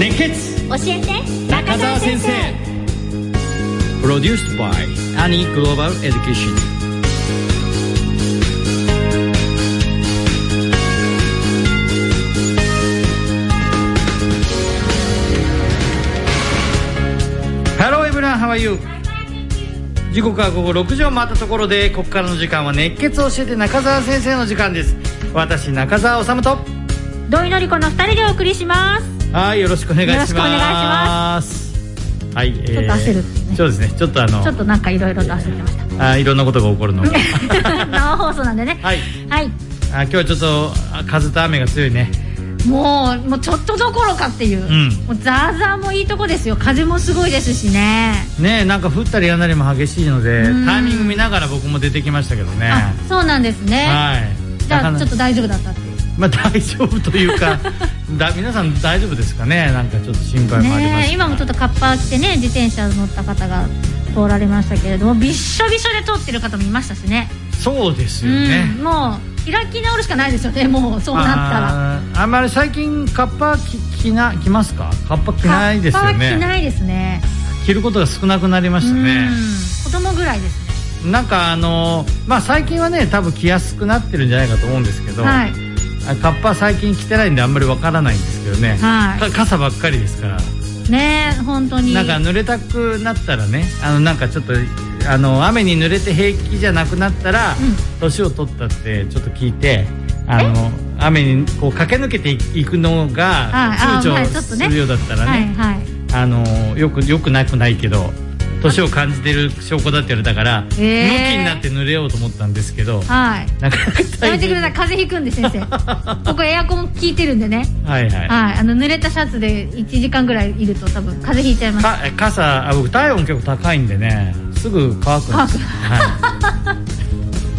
熱血教えて中澤先生。 プロデュース by アニーグローバルエデュケーション。Hello everyone, how are you? 時刻は午後6時を回ったところで、ここからの時間は熱血を教えて中澤先生の時間です。私中澤治と土井のり子の2人でお送りします。 はい、よろしくお願いします。 よろしくお願いします。 はい、 ちょっと焦るっていうね。 そうですね、ちょっとなんかいろいろと焦ってました。 いろんなことが起こるのが生放送なんでね。 はい、 はい。 今日はちょっと風と雨が強いね。 もうちょっとどころかっていう、もうザーザーもいいとこですよ。風もすごいですしね。 ね、なんか降ったりやんだりも激しいので、タイミング見ながら僕も出てきましたけどね。 あ、そうなんですね。 はい。 じゃあちょっと大丈夫だったっていう。 まあ大丈夫というか皆さん大丈夫ですかね。なんかちょっと心配もあります、 ね。今もちょっとカッパ着てね、自転車乗った方が通られましたけれども、びっしょびしょで通ってる方もいましたしね。 そうですよね、 もう開き直るしかないですよね。もうそうなったらあんまり最近カッパ着ますか？カッパ着ないですよね。カッパは着ないですね。 着ることが少なくなりましたね。 子供ぐらいですね。 なんかまあ最近はね、多分着やすくなってるんじゃないかと思うんですけど、はい、カッパ最近着てないんであんまりわからないんですけどね、はい、傘ばっかりですからね。本当になんか濡れたくなったらね、なんかちょっと雨に濡れて平気じゃなくなったら、年を取ったってちょっと聞いて、雨にこう駆け抜けていくのが躊躇するようだったらね、よくなくないけど年を感じてる証拠だって言われたから、向きになって濡れようと思ったんですけど、 はい、 なかなかやめてください。風邪ひくんで先生ここエアコン効いてるんでね。はいはい、はい、濡れたシャツで1時間ぐらいいると多分風邪ひいちゃいます。 僕体温結構高いんでね、すぐ乾くんですよ、はい、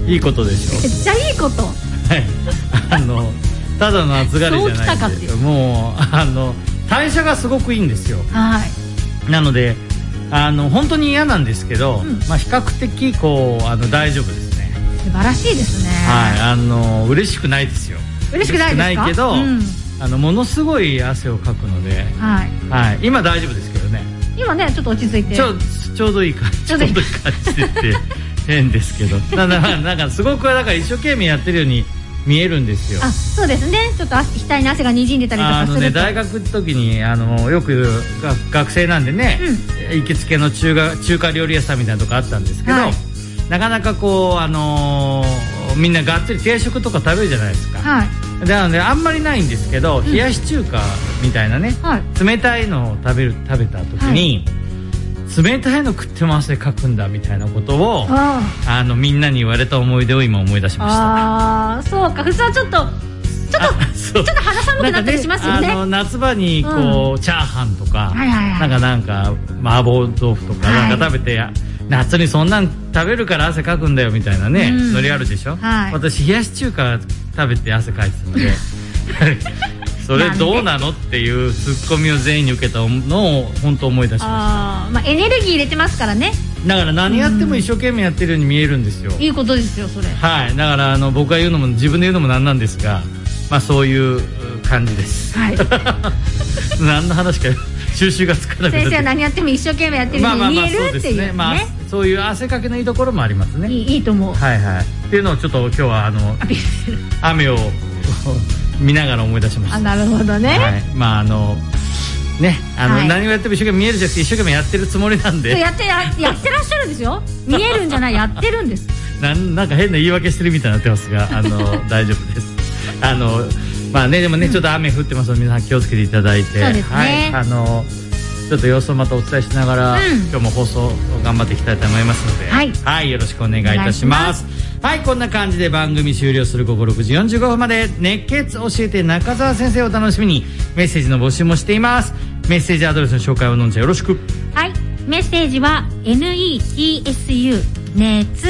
いいことでしょ。 めっちゃいいこと。 はい、ただの暑がりじゃないんで、もう代謝がすごくいいんですよ。はい、なので本当に嫌なんですけど、まあ比較的こう大丈夫ですね。 素晴らしいですね。 はい、嬉しくないですよ。 嬉しくないですか？ けど、ものすごい汗をかくので、はい、はい、今大丈夫ですけどね。 今ねちょっと落ち着いてちょうどいい感じ。ちょうどいい感じでって変ですけど、なんかすごくだから一生懸命やってるように見えるんですよ。 あ、そうですね。ちょっと額に汗がにじんでたりとかすると、 大学の時によく学生なんでね、行きつけの中華料理屋さんみたいなとこあったんですけど、はい、なかなかこうみんながっつり定食とか食べるじゃないですか。はい、なのであんまりないんですけど、冷やし中華みたいなね、はい、冷たいのを食べた時に、冷たいの食っても汗かくんだみたいなことをみんなに言われた思い出を今思い出しました。 ああ、そうか。普通はちょっと肌寒くなったりしますよね。 夏場にこう、チャーハンとか、なんか麻婆豆腐とかなんか食べて、夏にそんなん食べるから汗かくんだよみたいなね、ノリあるでしょ。私冷やし中華食べて汗かいてたのでそれどうなのっていうツッコミを全員に受けたのを本当思い出しました。 エネルギー入れてますからね。 だから何やっても一生懸命やってるように見えるんですよ。 いいことですよそれ。 はい、だから僕が言うのも自分で言うのもなんなんですが、まあそういう感じです。はい何の話か収集がつかなくなって、 先生は何やっても一生懸命やってるように見えるっていうね。 そういう汗かきのいいところもありますね。 いいと思う。 はいはい。っていうのをちょっと今日は雨を見ながら思い出しました。 なるほどね。はい、 まあね、何をやっても一生懸命見えるじゃなくて一生懸命やってるつもりなんで。 やってらっしゃるんですよ。見えるんじゃない、やってるんです。 なんか変な言い訳してるみたいになってますが、大丈夫です。まあね、でもね、ちょっと雨降ってますので皆さん気をつけていただいて、 そうですね。 はい、ちょっと様子をまたお伝えしながら、今日も放送頑張っていきたいと思いますので、はい、よろしくお願いいたします。はい、こんな感じで番組終了する午後6時45分まで熱血教えて中澤先生を楽しみにメッセージの募集もしています。メッセージアドレスの紹介をのんちゃんよろしく。 はい、メッセージは netsu 熱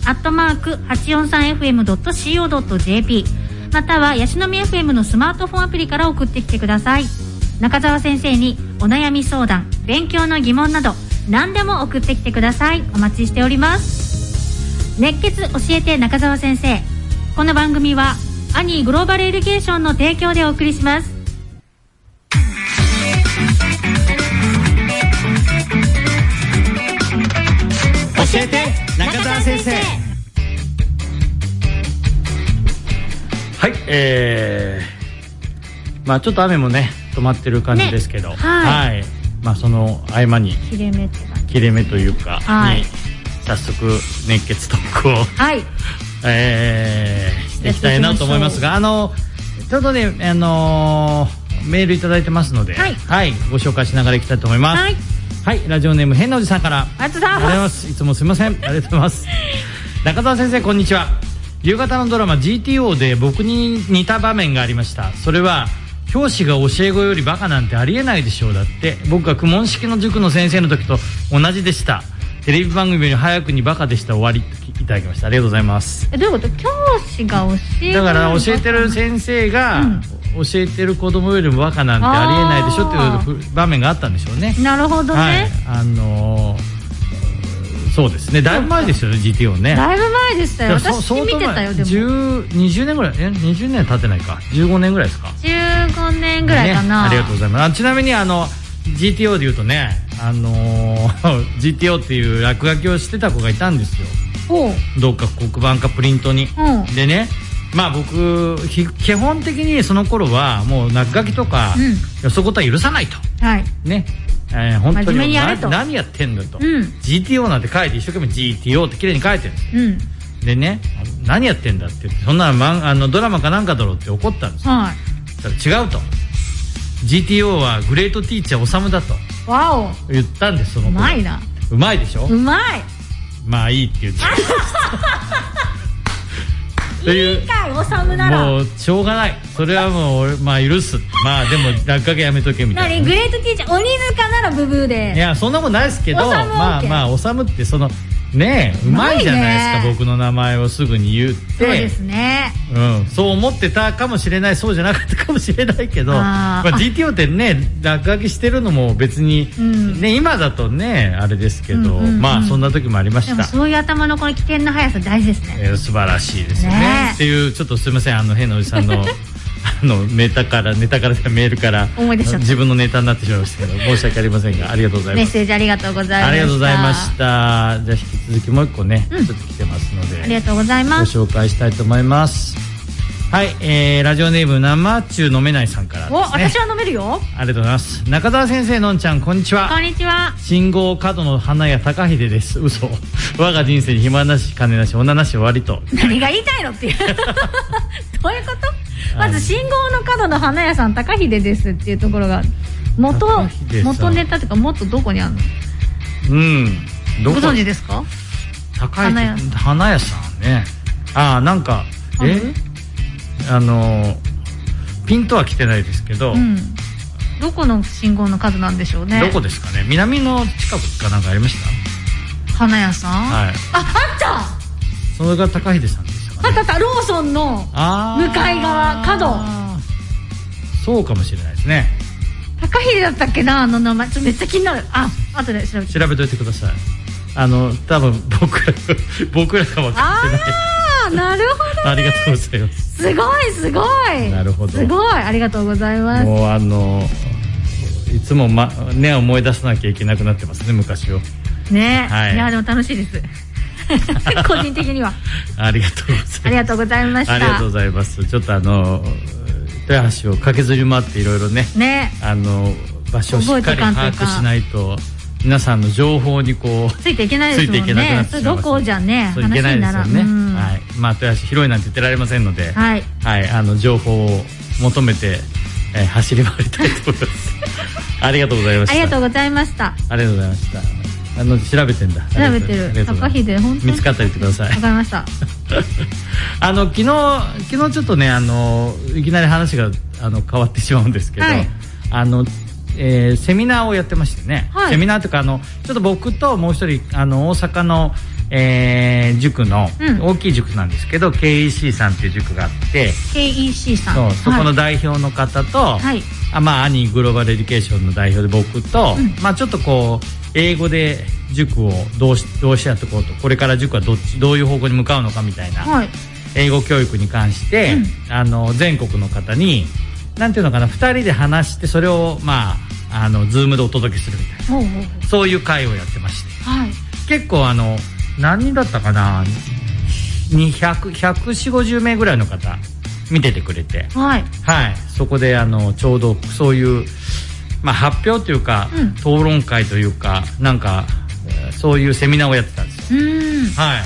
@843fm.co.jp またはヤシの実 FM のスマートフォンアプリから送ってきてください。中澤先生にお悩み相談、勉強の疑問など何でも送ってきてください。お待ちしております。熱血教えて中澤先生、この番組はアニーグローバルエデュケーションの提供でお送りします。 えて中澤先生。はい、まあちょっと雨もね止まってる感じですけど、はい、まあその合間に切れ目というか、に早速熱血トークをしていきたいなと思いますが、ちょうどねメールいただいてますので、はい、ご紹介しながらいきたいと思います。はい、ラジオネーム変なおじさんから、 ありがとうございます。 いつもすみません、ありがとうございます。中澤先生、こんにちは。夕方のドラマ GTO で僕に似た場面がありました。それは教師が教え子よりバカなんてありえないでしょう。だって僕が公文式の塾の先生の時と同じでした。テレビ番組より早くにバカでした。終わりといただきました。ありがとうございます。 どういうこと？教師が教えだから教えてる先生が、教えてる子供よりもバカなんてありえないでしょっていう場面があったんでしょうね。 なるほどね。 そうですね。だいぶ前ですよね、GTO ね。 だいぶ前でしたよ。私見てたよ。でも 20年ぐらい、20年経ってないか、15年ぐらいですか。 15年ぐらいかな。 ありがとうございます。ちなみにGTO で言うとね、GTO っていう落書きをしてた子がいたんですよ。どっか黒板かプリントに。でね、まあ僕基本的にその頃はもう落書きとか、そういうことは許さないと。ね。本当に何やってんだと、GTO なんて書いて一生懸命 GTO って綺麗に書いてるんですよ、でね、何やってんだって言って、そんなドラマかなんかだろうって怒ったんですよ。そしたら違うと、 GTO はグレートティーチャーおさむだと言ったんです。そのうまいな。うまいでしょ。うまい。まあいいって言っていいかい、おさむならもうしょうがない、それはもう俺まあ許す、まあでも落書きやめとけみたいな。グレートティーチャー鬼塚ならブブーで、いやそんなことないですけど、まあおさむってそのねえうまいじゃないですか、僕の名前をすぐに言って。そうですね、そう思ってたかもしれない、そうじゃなかったかもしれないけど、GTO ってね落書きしてるのも別にね、今だとねあれですけど、まあそんな時もありました。でもそういう頭のこの起点の速さ大事ですね。素晴らしいですよね。っていう、ちょっとすみません、変なおじさんのネタからメールから自分のネタになってしまいましたけど、申し訳ありませんが、ありがとうございます。メッセージありがとうございました。ありがとうございました。じゃあ引き続きもう一個ね、ちょっと来てますので、ありがとうございます。ご紹介したいと思います。はい、ラジオネーム生中飲めないさんからですね。私は飲めるよ。ありがとうございます。中澤先生、のんちゃん、こんにちは。こんにちは。信号角の花屋高秀です。嘘。我が人生に暇なし金なし女なし終わりと。何が言いたいのっていうどういうこと？まず信号の角の花屋さん高秀ですっていうところが元ネタというか、もっとどこにあるの？ご存知ですか？高い花屋さんね。なんかピンとは来てないですけど、どこの信号の角なんでしょうね。どこですかね。南の近くかなんかありました？花屋さん？はい。あった。それが高秀さんでしたかね。あったローソンの向かい側角。そうかもしれないですね。高秀だったっけな、名前。めっちゃ気になる。後で調べといてください。多分僕らが分かってない。なるほどね。ありがとうございます。すごい。なるほど。すごい、ありがとうございます。もういつもね思い出さなきゃいけなくなってますね、昔を。ね、いやでも楽しいです。個人的には。ありがとうございます。ありがとうございました。ありがとうございます。ちょっと豊橋を駆けずり回っていろいろね、場所をしっかり把握しないと。皆さんの情報にこうついていけないですもんね。それどこじゃね話にならん。はい、まあ豊橋広いなんて言ってられませんので、はい、情報を求めて走り回りたいと思います。ありがとうございました。ありがとうございました。ありがとうございました。調べてんだ。調べてる。高秀本当見つかったら言ってください。わかりました。昨日ちょっとねいきなり話が変わってしまうんですけど、セミナーをやってましてね、セミナーというかちょっと僕ともう一人大阪の、塾の、大きい塾なんですけど KEC さんっていう塾があって、 KEC さん、そこの代表の方と、兄グローバルエデュケーションの代表で僕と、ちょっとこう英語で塾をどうしてやっていこうと、これから塾はどういう方向に向かうのかみたいな、英語教育に関して、全国の方になんていうのかな、2人で話してそれをズームでお届けするみたいな、そういう会をやってまして、結構何人だったかな、140-150名ぐらいの方見ててくれて、 はい、 はい、そこでちょうどそういう、発表というか、討論会というか、なんかそういうセミナーをやってたんですよ。はい、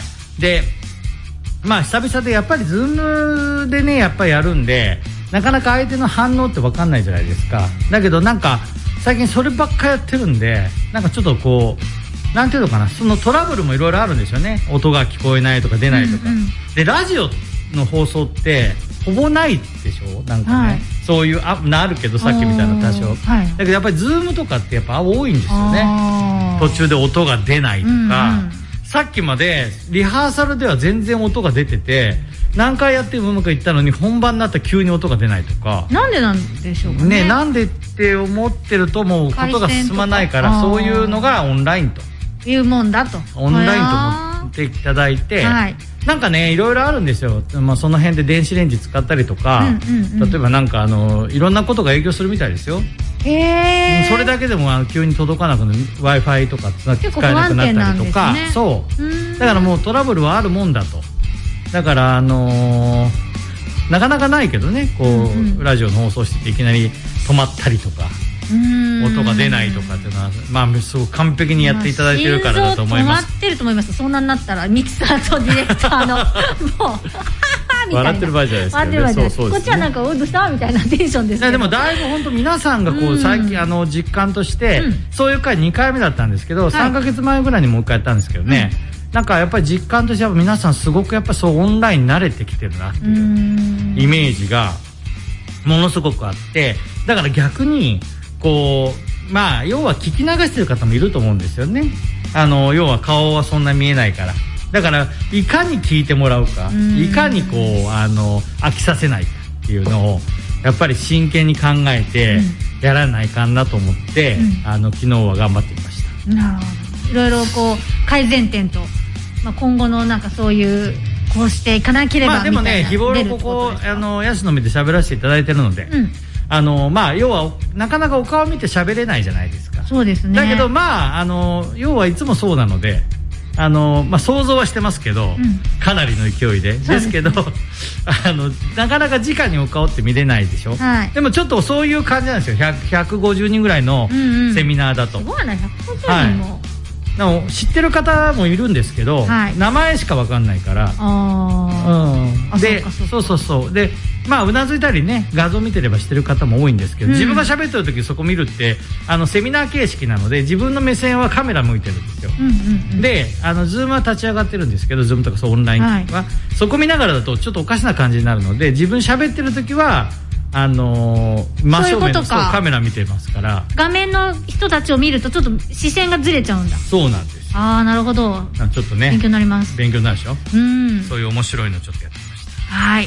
で久々でやっぱりズームでねやっぱりやるんで、なかなか相手の反応って分かんないじゃないですか。だけどなんか最近そればっかやってるんで、なんかちょっとこうなんていうのかな、そのトラブルもいろいろあるんですよね。音が聞こえないとか出ないとか、でラジオの放送ってほぼないでしょ、なんかね、そういうあるけどさっきみたいな多少、だけどやっぱりズームとかってやっぱ多いんですよね。途中で音が出ないとか、さっきまでリハーサルでは全然音が出てて、何回やってもうまくいったのに本番になったら急に音が出ないとか、 なんでなんでしょうかね。 なんでって思ってるともうことが進まないから、そういうのがオンラインというもんだと、 オンラインと思っていただいて、なんかねいろいろあるんですよ。その辺で電子レンジ使ったりとか、例えばなんかいろんなことが影響するみたいですよ。それだけでも急に届かなくなる Wi-Fi とか使えなくなったりとか、そうだからもうトラブルはあるもんだと。だからなかなかないけどね、こう、ラジオの放送してていきなり止まったりとか音が出ないとかっていうのはすごく完璧にやっていただいてるからだと思います。 心臓止まってると思います。そんなになったらミキサーとディレクターのもう笑ってる場合じゃないですかね。 こっちはなんかどうしたみたいなテンションですけど、 でもだいぶ本当皆さんがこう最近実感としてそういう回2回目だったんですけど、3ヶ月前ぐらいにもう1回やったんですけどね、なんかやっぱり実感としては皆さんすごくやっぱそうオンラインに慣れてきてるなっていうイメージがものすごくあって、だから逆にこう要は聞き流してる方もいると思うんですよね。要は顔はそんな見えないから、だからいかに聞いてもらうか、いかにこう飽きさせないかっていうのをやっぱり真剣に考えてやらないかんなと思って、昨日は頑張ってみました。 なるほど。いろいろこう改善点と、今後のなんかそういうこうしていかなければみたいな。 でもね、日頃ここヤシの実で喋らせていただいてるので、要はなかなかお顔見て喋れないじゃないですか。 そうですね。 だけど要はいつもそうなので、想像はしてますけど、かなりの勢いですけどなかなか直にお顔って見れないでしょ、でもちょっとそういう感じなんですよ。150人ぐらいのセミナーだと、 すごいな、150人も、 知ってる方もいるんですけど、名前しか分かんないから、でそうでうなずいたりね、画像見てれば知ってる方も多いんですけど、自分が喋ってる時そこ見るってセミナー形式なので、自分の目線はカメラ向いてるんですよ。でズームは立ち上がってるんですけど、ズームとかオンラインは、そこ見ながらだとちょっとおかしな感じになるので、自分喋ってる時は真正面のカメラ見てますから、 画面の人たちを見るとちょっと視線がずれちゃうんだ。 そうなんです。 なるほど。 ちょっとね、 勉強になります。 勉強になるでしょ。そういう面白いのちょっとやってみました。 はい。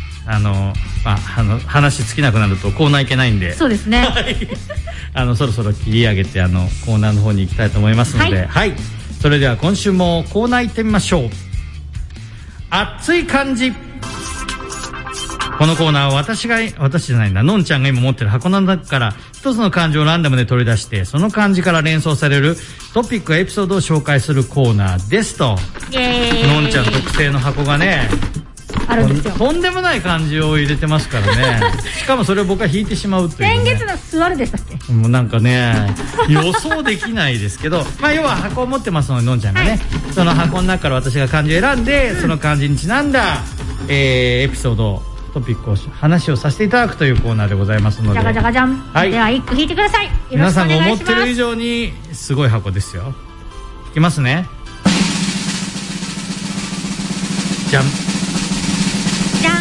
話尽きなくなるとコーナー行けないんで、 そうですねそろそろ切り上げてコーナーの方に行きたいと思いますので、それでは今週もコーナー行ってみましょう。熱い感じ。このコーナーは私じゃないんだ、のんちゃんが今持ってる箱の中から一つの漢字をランダムで取り出して、その漢字から連想されるトピックエピソードを紹介するコーナーですと。のんちゃん特製の箱がねあるんですよ。 とんでもない漢字を入れてますからねしかもそれを僕は引いてしまうという、 先月の座るでしたっけ。 もうなんかね予想できないですけど要は箱を持ってますので、のんちゃんがね、その箱の中から私が漢字を選んで、その漢字にちなんだ、エピソードトピックを話をさせていただくというコーナーでございますので、 じゃがじゃがじゃん、では一句引いてください。よろ皆さんしくお願いします。 が思ってる以上にすごい箱ですよ。引きますね。じゃんじゃん。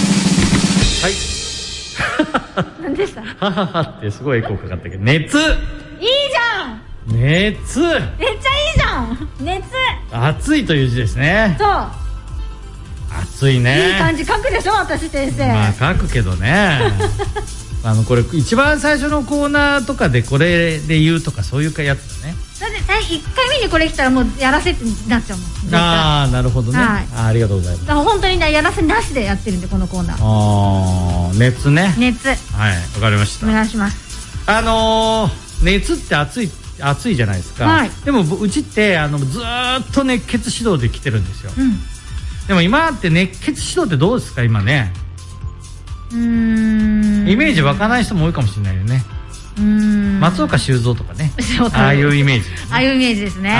はい何でした。 はははってすごいエコーかかったけど、熱。 いいじゃん。 熱。 めっちゃいいじゃん。熱。 熱いという字ですね。 そう。 熱いね。 いい感じ書くでしょ、私先生。 書くけどねこれ一番最初のコーナーとかでこれで言うとかそういうやつだね。 だって1回目にこれ来たらもうやらせってなっちゃうもん。 なるほどね、ありがとうございます。 だから本当にね、やらせなしでやってるんで、このコーナー。 熱ね。 熱。 はい、わかりました。 お願いします。 熱って熱いっ暑いじゃないですか、 はい、 でもうちってずーっと熱血指導で来てるんですよ、でも今って熱血指導ってどうですか今ね。イメージ湧かない人も多いかもしれないよね。松岡修造とかねああいうイメージ、 ああいうイメージですね。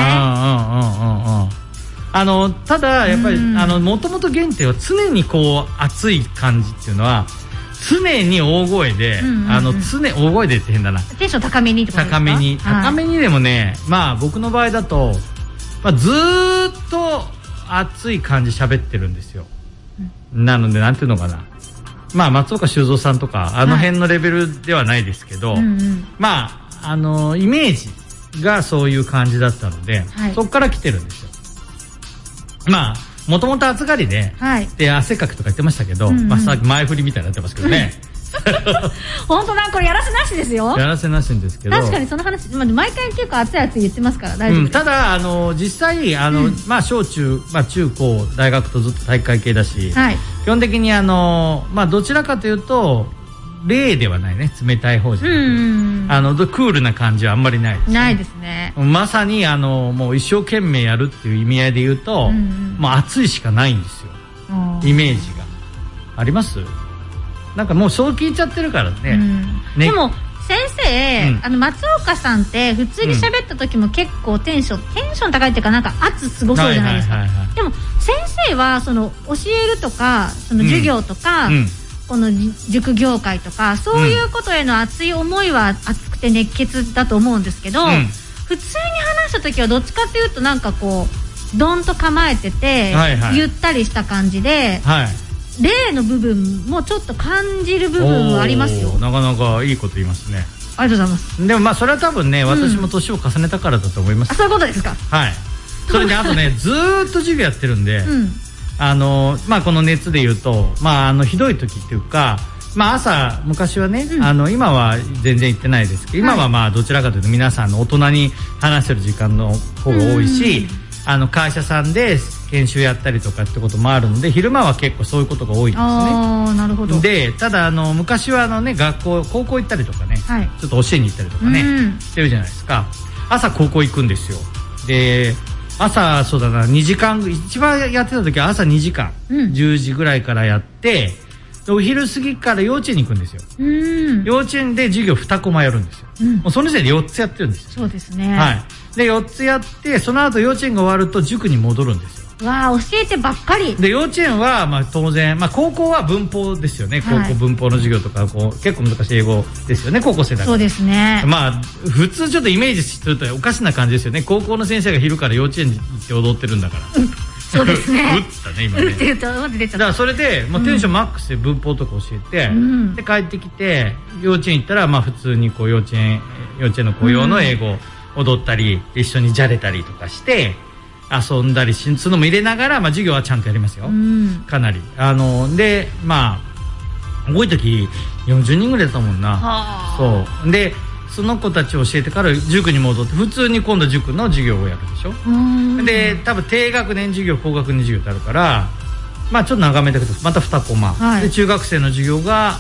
ただやっぱりもともと原点は常にこう熱い感じっていうのは常に大声で、大声でって変だな、 テンション高めにってことですか。 高めにでもね、まあ僕の場合だと、ずーっと熱い感じ喋ってるんですよ、なのでなんていうのかな、まあ松岡修造さんとか辺のレベルではないですけど、まあイメージがそういう感じだったので、そこから来てるんですよ。まあもともと暑がりで、で汗かくとか言ってましたけど、さっき前振りみたいになってますけどね本当だ、これやらせなしですよ。 やらせなしんですけど、 確かにその話、毎回結構熱い熱い言ってますから大丈夫です。 ただ実際まあ小中、中高大学とずっと体育会系だし、基本的にまあどちらかというと冷ではないね、冷たい方じゃなくて、クールな感じはあんまりないですね。 ないですね。 まさにもう一生懸命やるっていう意味合いで言うと、もう熱いしかないんですよ、イメージがあります。なんかもうそう聞いちゃってるからね。 でも先生、松岡さんって普通に喋った時も結構テンション高いっていうか、なんか圧すごそうじゃないですか。でも先生はその教えるとかその授業とか、この塾業界とかそういうことへの熱い思いは熱くて熱血だと思うんですけど、普通に話した時はどっちかっていうとなんかこうドンと構えてて、ゆったりした感じで、霊の部分もちょっと感じる部分はありますよ。 なかなかいいこと言いますね。 ありがとうございます。 でもまあそれは多分ね、私も年を重ねたからだと思います。 そういうことですか。 はい。それであとねずーっと授業やってるんで、まあこの熱で言うと、まあひどい時っていうか、まあ朝昔はね、今は全然行ってないですけど、今はまあどちらかというと皆さんの大人に話してる時間の方が多いし、会社さんで研修やったりとかってこともあるので、昼間は結構そういうことが多いんですね。 なるほど。 でただ昔は学校高校行ったりとかね、ちょっと教えに行ったりとかね、してるじゃないですか。朝高校行くんですよ。で朝そうだな2時間、一番やってた時は朝2時間、10時ぐらいからやって、お昼過ぎから幼稚園に行くんですよ。幼稚園で授業2コマやるんですよ。もうその時点で4つやってるんですよ。 そうですね。 で4つやって、その後幼稚園が終わると塾に戻るんですよ。 わあ、教えてばっかり。 で幼稚園はまあ当然、まあ高校は文法ですよね。高校文法の授業とか結構難しい英語ですよね、高校生だから。そうですね。まあ普通ちょっとイメージするとおかしな感じですよね。高校の先生が昼から幼稚園に行って踊ってるんだから。 そうですね。 打ったね今ね。だからそれでもうテンションマックスで文法とか教えて、で帰ってきて幼稚園行ったらまあ普通にこう幼稚園の雇用の英語踊ったり一緒にじゃれたりとかして遊んだりするのも入れながら、まあ授業はちゃんとやりますよ。かなりでまあ多い時40人ぐらいだったもんな。そうでその子たちを教えてから塾に戻って普通に今度塾の授業をやるでしょ。で多分低学年授業高学年授業ってあるから、まあちょっと長めだけどまた2コマ、で中学生の授業があって、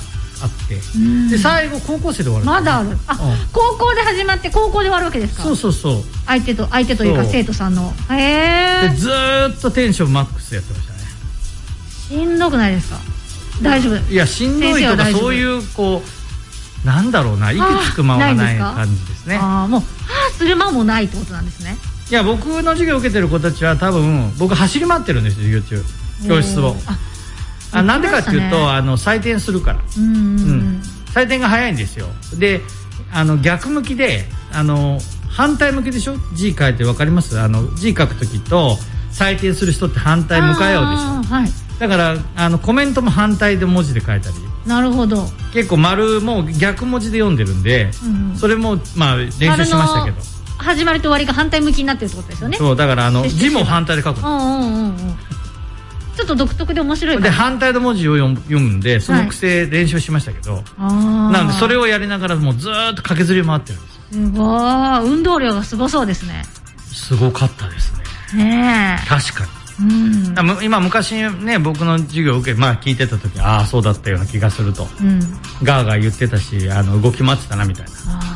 で最後高校生で終わる。まだある。高校で始まって高校で終わるわけですか。そう相手というか生徒さんの。でずーっとテンションマックスやってましたね。しんどくないですか。大丈夫。いやしんどいとかそういうこうなんだろうな、息つく間はない感じですね。もうする間もないってことなんですね。いや僕の授業を受けてる子たちは多分僕走り回ってるんですよ、授業中教室を。なんでかっていうと採点するから。採点が早いんですよ。で逆向きで反対向きでしょ。字書いて分かります？字書く時と採点する人って反対向かい合うでしょ。だからコメントも反対で文字で書いたり。なるほど。結構丸も逆文字で読んでるんで、それもまあ練習しましたけど、始まりと終わりが反対向きになってるってことですよね。そうだから字も反対で書く。ちょっと独特で面白い。で反対の文字を読むんで、その癖練習しましたけど、なのでそれをやりながらもうずーっと駆けずり回ってるんです。すごい。運動量がすごそうですね。すごかったですね。ねえ。確かに。今昔ね僕の授業を受け聞いてた時、ああそうだったような気がすると、ガーガー言ってたし動き回ってたなみたいな。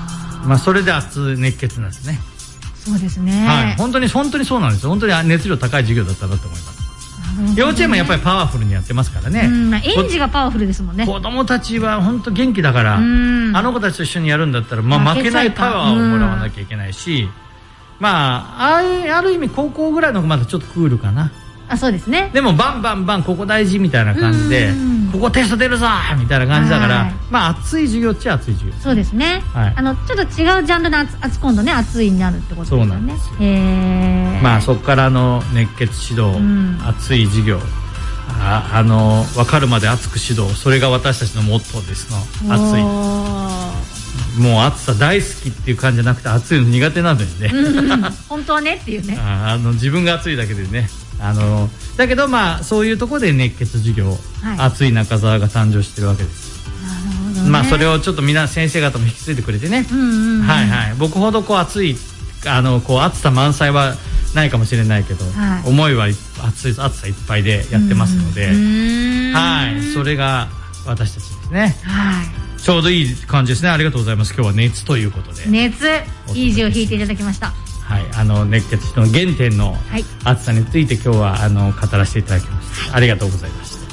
まあそれで熱血なんですね。 そうですね。 はい、本当にそうなんですよ。本当に熱量高い授業だったなと思います。幼稚園もやっぱりパワフルにやってますからね。 園児がパワフルですもんね。 子供たちは本当元気だから、あの子たちと一緒にやるんだったら、まあ、負けないパワーをもらわなきゃいけないし、まあある意味高校ぐらいの子まだちょっとクールかな。 そうですね。 でもバンバンバンここ大事みたいな感じで、ここテスト出るぞみたいな感じだから、まあ熱い授業っちゃ熱い授業。そうですね。ちょっと違うジャンルの今度ね熱いになるってことですよね。そうなんですよ。まあそこからの熱血指導、熱い授業、分かるまで熱く指導、それが私たちのモットーですの。熱い。もう暑さ大好きっていう感じじゃなくて、暑いの苦手なのにね。 本当はねっていうね。 自分が暑いだけでね。だけどまあそういうところで熱血授業、熱い中澤が誕生してるわけです。なるほどね。まあそれをちょっと先生方も引き継いでくれてね。はいはい。僕ほどこう熱いこう熱さ満載はないかもしれないけど、思いは熱さいっぱいでやってますので、はい、それが私たちですね。はい。ちょうどいい感じですね。ありがとうございます。今日は熱ということで。熱、いい字を引いていただきました。はい、熱血の原点の熱さについて今日は語らせていただきました。ありがとうございました。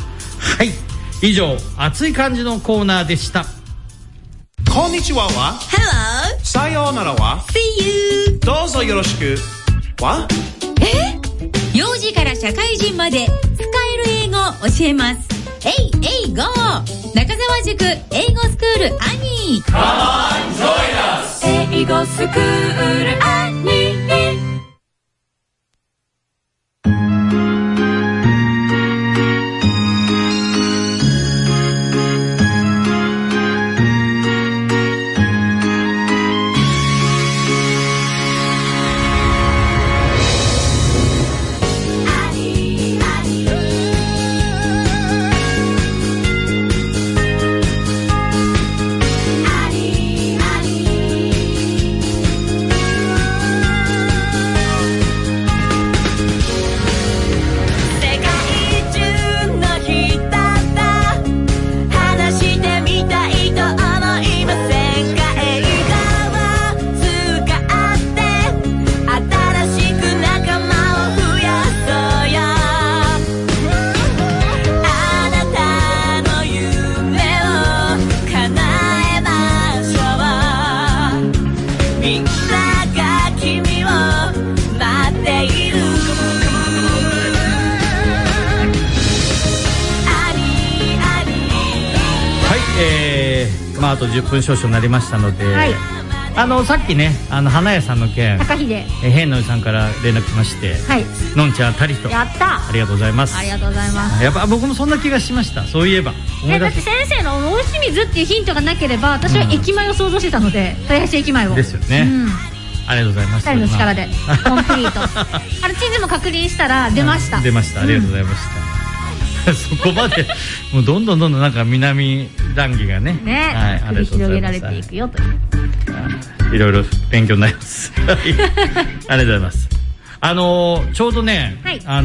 はい、以上熱い感じのコーナーでした。 こんにちはは Hello、 さようならは See you、 どうぞよろしくは幼児から社会人まで使える英語を教えます。えいゴー、中澤塾英語スクールアニー Come on join us、 英語スクールアニー。 あと10分少々になりましたので、さっきね花屋さんの件、 高秀変のおじさんから連絡来まして、のんちゃんたりとやった、 ありがとうございます。 ありがとうございます。 やっぱ僕もそんな気がしました。そういえばだって先生の大清水っていうヒントがなければ私は駅前を想像してたので、豊橋駅前をですよね。ありがとうございます。 2人の力でコンプリート地図も確認したら出ました。 出ました。ありがとうございました。そこまでもうどんどんなんか南談義がね、 繰り広げられていくよという、 いろいろ勉強になります。ありがとうございます。ちょうどね、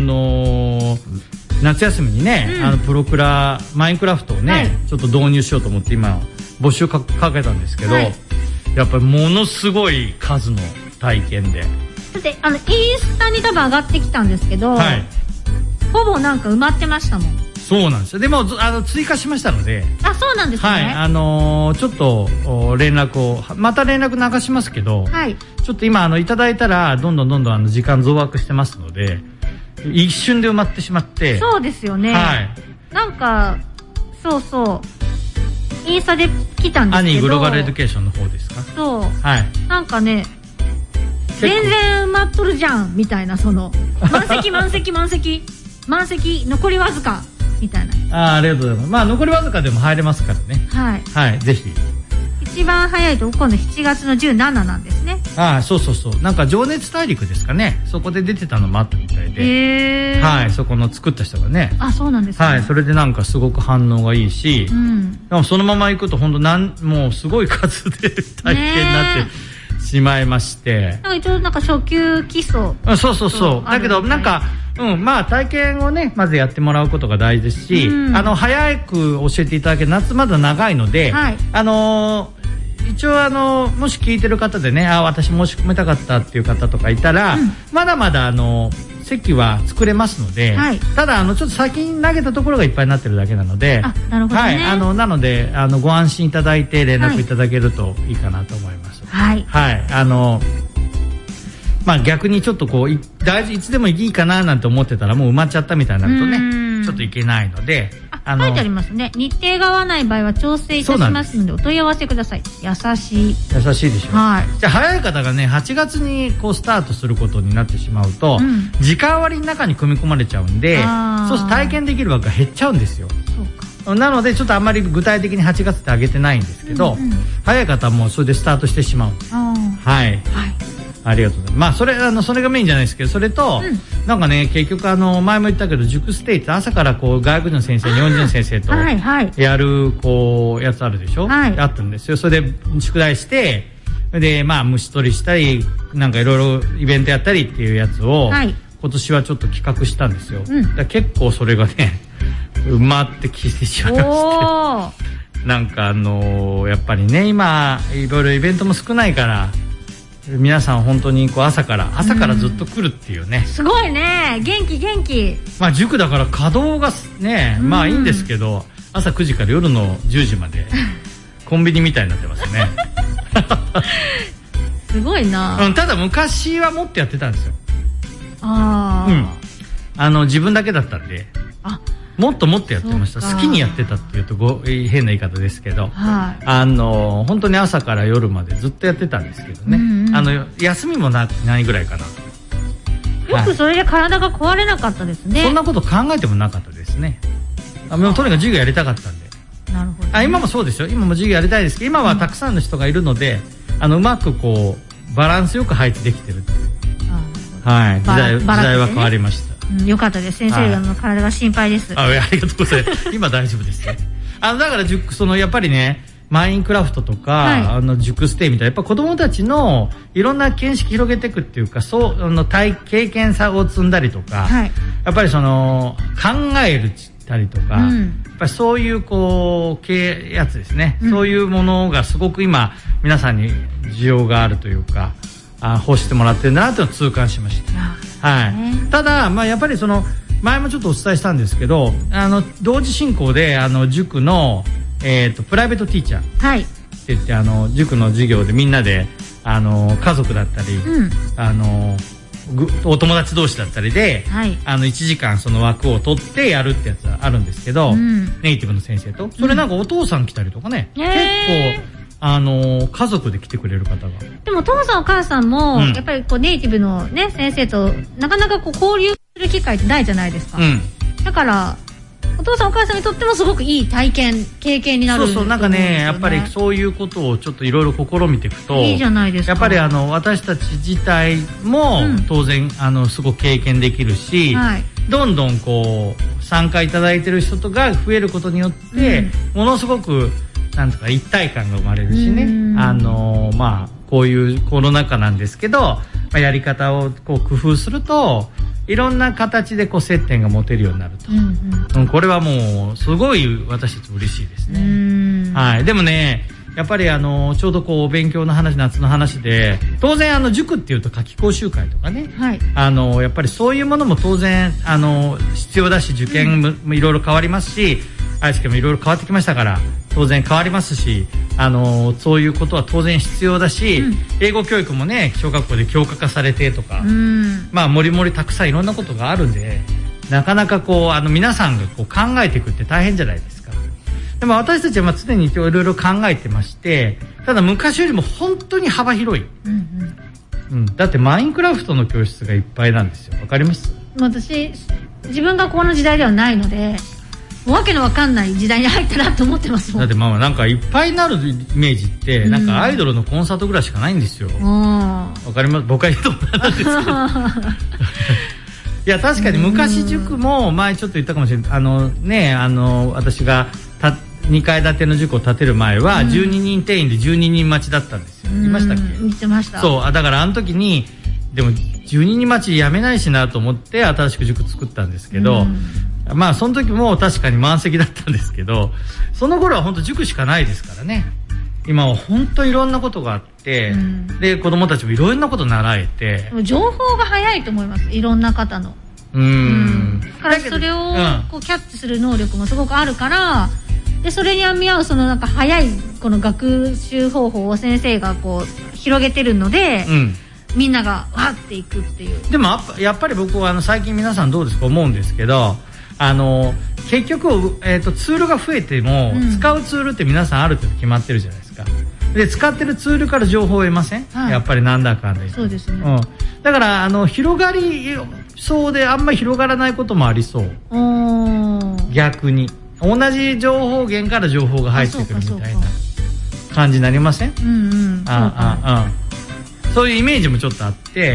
夏休みにね、プロクラマインクラフトをね、ちょっと導入しようと思って今募集かけたんですけど、やっぱりものすごい数の体験で、 だってインスタに多分上がってきたんですけど、ほぼなんか埋まってましたもん。 そうなんですよ。でも追加しましたので。 そうなんですね。 ちょっと連絡をまた連絡流しますけど、ちょっと今いただいたらどんどん時間増枠してますので、一瞬で埋まってしまって。 そうですよね。なんかそうインスタで来たんですけど、 アニーグローバルエデュケーションの方ですか。 そう、なんかね全然埋まっとるじゃんみたいな、満席残りわずかみたいな。 ありがとうございます。まあ残りわずかでも入れますからね。ぜひ。 一番早いと今度7月の17なんですね。 そうなんか情熱大陸ですかね、そこで出てたのもあったみたいで、そこの作った人がね。 そうなんですね。 それでなんかすごく反応がいいし、でもそのまま行くと本当もうすごい数で体験になってしまいまして、 一応なんか初級基礎、 そうだけどなんかまあ体験をねまずやってもらうことが大事ですし、早く教えていただける、夏まだ長いので、一一応もし聞いてる方でね、私申し込めたかったっていう方とかいたら、まだまだ席は作れますので、ただちょっと先に投げたところがいっぱいになってるだけなので、 なるほどね。 なのでご安心いただいて連絡いただけるといいかなと思います。逆にちょっといつでもいいかななんて思ってたらもう埋まっちゃったみたいになるとね、ちょっといけないので、 書いてありますね。日程が合わない場合は調整いたしますのでお問い合わせください。優しいでしょ。じゃあ早い方がね8月にスタートすることになってしまうと、時間割の中に組み込まれちゃうんで、そうすると体験できる枠が減っちゃうんですよ。なのでちょっとあんまり具体的に8月って上げてないんですけど、早い方はもうそれでスタートしてしまう。ありがとうございます。それがメインじゃないですけど、それと、なんかね結局前も言ったけど塾ステイって朝から外国人の先生、日本人の先生とやるやつあるでしょ。あったんですよ。それで宿題してで虫取りしたりなんかいろいろイベントやったりっていうやつを、今年はちょっと企画したんですよ。だ結構それがね埋まってきてしまいまして、なんかやっぱりね今いろいろイベントも少ないから皆さん本当に朝からずっと来るっていうね、 すごいね。元気。 塾だから稼働がねいいんですけど、朝9時から夜の10時までコンビニみたいになってますね。 すごいな。 ただ昔はもっとやってたんですよ。自分だけだったんでもっとやってました。好きにやってたっていうと変な言い方ですけど、本当に朝から夜までずっとやってたんですけどね、休みもないぐらいかな。 よくそれで体が壊れなかったですね。 そんなこと考えてもなかったですね。とにかく授業やりたかったんで。 なるほど、 今もそうですよ。今も授業やりたいですけど、今はたくさんの人がいるのでうまくバランスよく配置できてるっていう、時代は変わりました。 よかったです。先生の体が心配です。 ありがとうございます。今大丈夫ですね。だからやっぱりねマインクラフトとか、塾ステイみたいなやっぱ子供たちのいろんな見識広げていくっていうか、経験差を積んだりとか、やっぱり考えるたりとか、やっぱりそういうやつですね、そういうものがすごく今皆さんに需要があるというか欲してもらってるんだなというのを痛感しました。ただやっぱり前もちょっとお伝えしたんですけど、同時進行で塾のプライベートティーチャーって言って塾の授業でみんなで家族だったり、お友達同士だったりで、1時間その枠を取ってやるってやつがあるんですけど、ネイティブの先生とそれなんかお父さん来たりとかね、結構家族で来てくれる方が。 でもお父さんお母さんも、やっぱりネイティブのね先生となかなか交流する機会ってないじゃないですか。だからお父さんお母さんにとってもすごくいい経験になる。 なんかねやっぱりそういうことをちょっといろいろ試みていくといいじゃないですか。 やっぱり私たち自体も当然すごく経験できるし、どんどん参加いただいてる人とが増えることによって、ものすごくなんとか一体感が生まれるしね、こういうコロナ禍なんですけど、やり方を工夫するといろんな形で接点が持てるようになると、これはもうすごい私たち嬉しいですね。でもねやっぱりちょうどお勉強の話、夏の話で当然塾っていうと夏期講習会とかね、やっぱりそういうものも当然必要だし、受験もいろいろ変わりますし、愛知県もいろいろ変わってきましたから当然変わりますし、そういうことは当然必要だし、英語教育もね小学校で教科化されてとか、もりもりたくさんいろんなことがあるんで、なかなか皆さんが考えていくって大変じゃないですか。でも私たちは常にいろいろ考えてまして、ただ昔よりも本当に幅広い、だってマインクラフトの教室がいっぱいなんですよ。わかります？ 私自分がこの時代ではないのでわけのわかんない時代に入ったなと思ってますもん。 だってなんかいっぱいになるイメージって、なんかアイドルのコンサートぐらいしかないんですよ。わかります？僕は言うとなんですけどいや確かに昔塾も前ちょっと言ったかもしれない。私が2階建ての塾を建てる前は12人定員で12人待ちだったんですよ。言いましたっけ？ 言ってました。 そうだから時にでも12人待ちやめないしなと思って新しく塾作ったんですけど、その時も確かに満席だったんですけど、その頃は本当塾しかないですからね。 今は本当いろんなことがあって、で子供たちもいろんなこと習えて、 情報が早いと思います、いろんな方の。だからそれをこうキャッチする能力もすごくあるから、でそれに見合うそのなんか早いこの学習方法を先生がこう広げてるので、みんながわっていくっていう。 でもやっぱり僕は最近皆さんどうですか思うんですけど、結局、ツールが増えても、使うツールって皆さんある程度決まってるじゃないですか。で使ってるツールから情報を得ません、やっぱりなんだかんだ言って。 そうですね、 だから広がりそうであんまり広がらないこともありそう。逆に同じ情報源から情報が入ってくるみたいな感じになりません？そういうイメージもちょっとあって、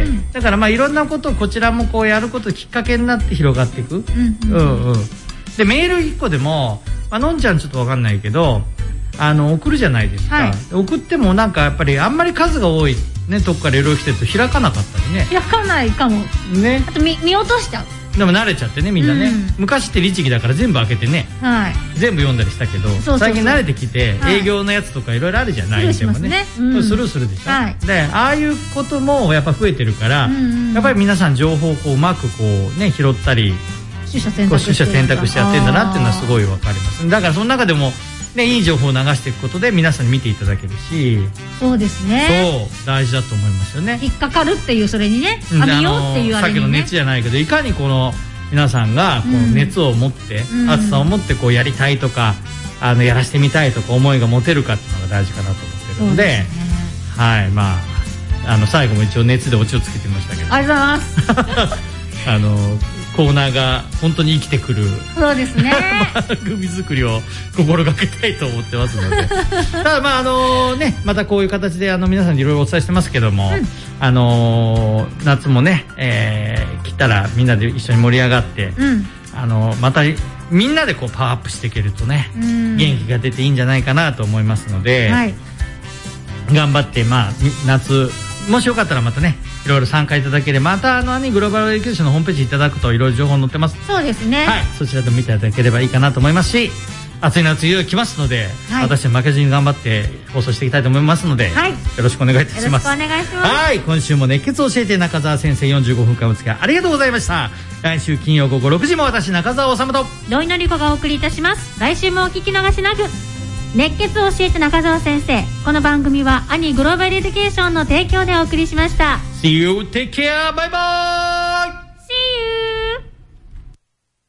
だからいろんなことをこちらもこうやることきっかけになって広がっていく。でメール1個でも、のんちゃんちょっと分かんないけど送るじゃないですか、送ってもなんかやっぱりあんまり数が多いねとこからいろいろ来てると開かなかったりね。 開かないかもね。あと見落としちゃう。 でも慣れちゃってねみんなね、昔って律儀だから全部開けてね、全部読んだりしたけど、最近慣れてきて営業のやつとかいろいろあるじゃない。でもねスルーするでしょ。でああいうこともやっぱ増えてるから、やっぱり皆さん情報をこううまくこうね拾ったり取捨選択してやってんだなっていうのはすごいわかります。だからその中でもね、いい情報を流していくことで皆さんに見ていただけるし。 そうですね。 そう大事だと思いますよね。 引っかかるっていうそれにね、見ようっていうあれにね。さっきの熱じゃないけど、いかにこの皆さんがこの熱を持って、熱さを持ってこうやりたいとかやらしてみたいとか思いが持てるかっていうのが大事かなと思ってるので、最後も一応熱でオチをつけてみましたけど。 ありがとうございます。 コーナーが本当に生きてくるそうですね番組作りを心がけたいと思ってますのでただまたこういう形で皆さんにいろいろお伝えしてますけども、夏もね、来たらみんなで一緒に盛り上がって、またみんなでこうパワーアップしていけるとね、元気が出ていいんじゃないかなと思いますので、頑張って夏もしよかったらまたねいろいろ参加いただければ、またグローバルエデュケーションのホームページいただくといろいろ情報載ってます。 そうですね、 そちらで見ていただければいいかなと思いますし、暑い夏いよいよ来ますので、私は負けずに頑張って放送していきたいと思いますので、よろしくお願いいたします。 よろしくお願いします。 今週も熱血を教えて中澤先生45分間お付き合いありがとうございました。来週金曜午後6時も私中澤修と土井典子がお送りいたします。来週もお聞き逃しなく。熱血を教えて中澤先生、この番組は兄グローバルエデュケーションの提供でお送りしました。 See you, take care, bye bye.